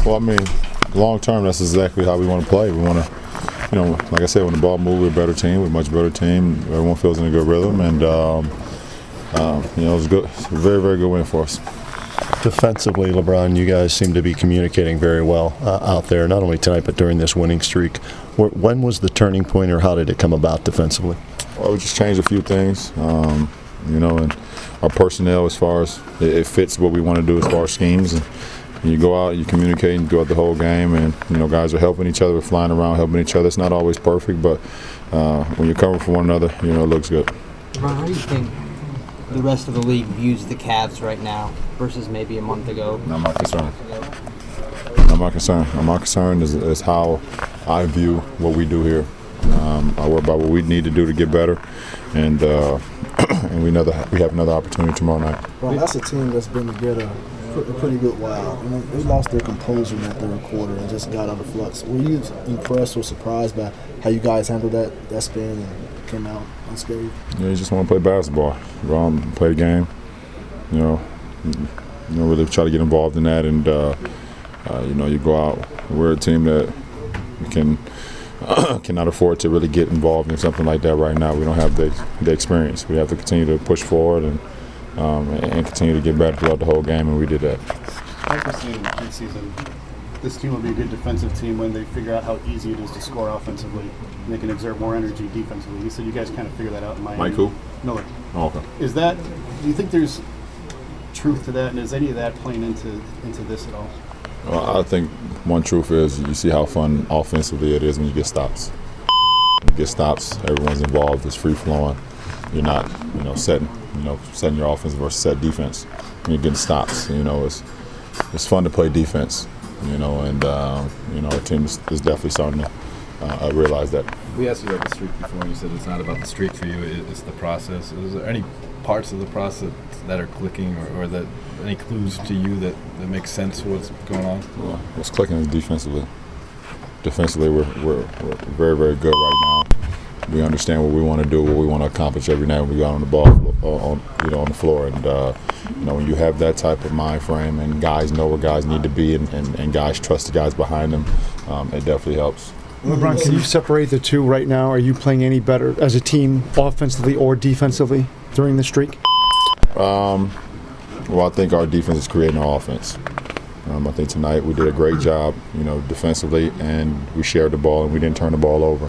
Well, I mean, long term, that's exactly how we want to play. We want to, like I said, when the ball moves, we're a better team. We're a much better team. Everyone feels in a good rhythm, and it was good. It's a very, very good win for us. Defensively, LeBron, you guys seem to be communicating very well out there, not only tonight but during this winning streak. When was the turning point, or how did it come about defensively? Well, we just changed a few things, and our personnel, as far as it fits what we want to do as far as schemes. And you go out, you communicate throughout the whole game, and guys are helping each other, we're flying around, helping each other. It's not always perfect, but when you're covering for one another, it looks good. LeBron, how do you think the rest of the league views the Cavs right now versus maybe a month ago? Not my concern. My concern is how I view what we do here. I worry about what we need to do to get better, and we have another opportunity tomorrow night. Well, that's a team that's been together a pretty good while. They lost their composure in that third quarter and just got out of flux. Were you impressed or surprised by how you guys handled that spin and came out unscathed? Yeah, you just want to play basketball. Play the game. Really try to get involved in that, and you go out. We're a team that cannot afford to really get involved in something like that right now. We don't have the experience. We have to continue to push forward and continue to get better throughout the whole game, and we did that. Like we're seeing in the preseason, this team will be a good defensive team when they figure out how easy it is to score offensively, and they can exert more energy defensively. You said you guys kind of figured that out in Miami. Mike who? Miller. Oh, okay. Do you think there's truth to that, and is any of that playing into this at all? Well, I think one truth is you see how fun offensively it is when you get stops. When you get stops, everyone's involved. It's free flowing. You're not, setting your offense versus set defense. When you're getting stops, it's fun to play defense. And our team is definitely starting to realize that. We asked you about the streak before, and you said it's not about the streak for you; it's the process. Is there any parts of the process that are clicking, or that any clues to you that make sense for what's going on? Well, what's clicking is defensively. Defensively, we're very, very good right now. We understand what we want to do, what we want to accomplish every night when we go out on the ball, on the floor. And when you have that type of mind frame, and guys know where guys need to be, and guys trust the guys behind them, it definitely helps. LeBron, can you separate the two right now? Are you playing any better as a team, offensively or defensively, during the streak? Well, I think our defense is creating our offense. I think tonight we did a great job, defensively, and we shared the ball and we didn't turn the ball over.